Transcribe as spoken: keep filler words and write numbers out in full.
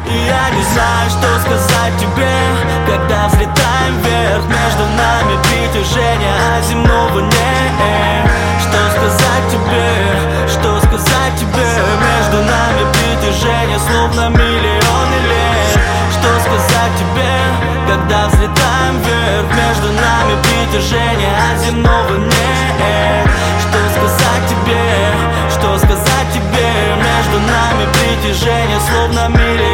И я не знаю, что сказать тебе, когда взлетаем вверх. Между нами притяжение, а земного нет. Что сказать тебе, что сказать тебе? Между нами притяжение, словно миллионы лет. Что сказать тебе, когда взлетаем вверх? Между нами притяжение, а земного нет. Что сказать тебе, что сказать тебе? Между нами притяжение, словно миллионы.